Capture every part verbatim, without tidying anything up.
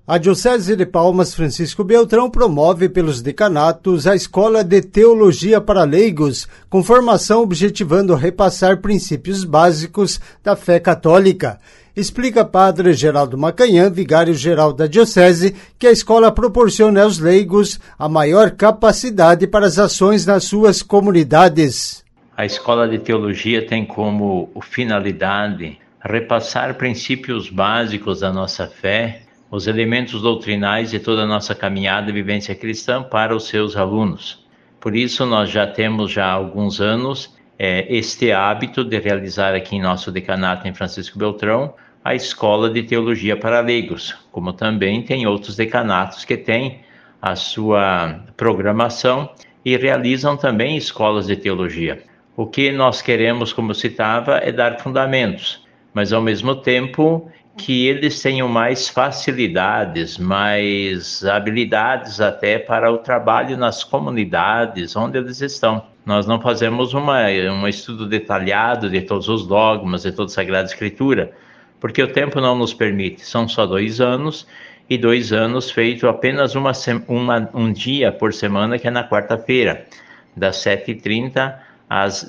A Diocese de Palmas Francisco Beltrão promove pelos decanatos a Escola de Teologia para Leigos, com formação objetivando repassar princípios básicos da fé católica. Explica Padre Geraldo Macanhã, vigário-geral da Diocese, que a escola proporciona aos leigos a maior capacidade para as ações nas suas comunidades. A Escola de Teologia tem como finalidade repassar princípios básicos da nossa fé, os elementos doutrinais de toda a nossa caminhada e vivência cristã para os seus alunos. Por isso, nós já temos já há alguns anos é, este hábito de realizar aqui em nosso decanato em Francisco Beltrão a Escola de Teologia para Leigos, como também tem outros decanatos que têm a sua programação e realizam também escolas de teologia. O que nós queremos, como citava, é dar fundamentos, mas ao mesmo tempo que eles tenham mais facilidades, mais habilidades até para o trabalho nas comunidades onde eles estão. Nós não fazemos uma, um estudo detalhado de todos os dogmas, de toda a Sagrada Escritura, porque o tempo não nos permite. São só dois anos, e dois anos feito apenas uma, uma, um dia por semana, que é na quarta-feira, das sete e trinta às,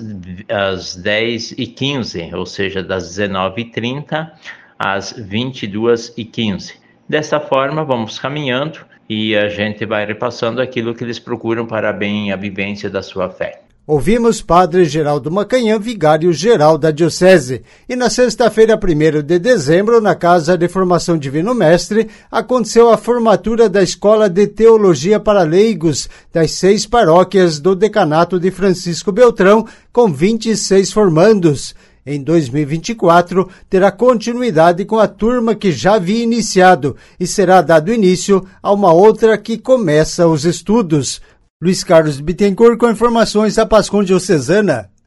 às dez e quinze, ou seja, das dezenove e trinta às vinte e duas e quinze. Dessa forma, vamos caminhando e a gente vai repassando aquilo que eles procuram para bem a vivência da sua fé. Ouvimos Padre Geraldo Macanhã, vigário-geral da Diocese. E na sexta-feira, primeiro de dezembro, na Casa de Formação Divino Mestre, aconteceu a formatura da Escola de Teologia para Leigos das seis paróquias do Decanato de Francisco Beltrão, com vinte e seis formandos. Em dois mil e vinte e quatro, terá continuidade com a turma que já havia iniciado e será dado início a uma outra que começa os estudos. Luiz Carlos Bittencourt com informações da Pascom Diocesana.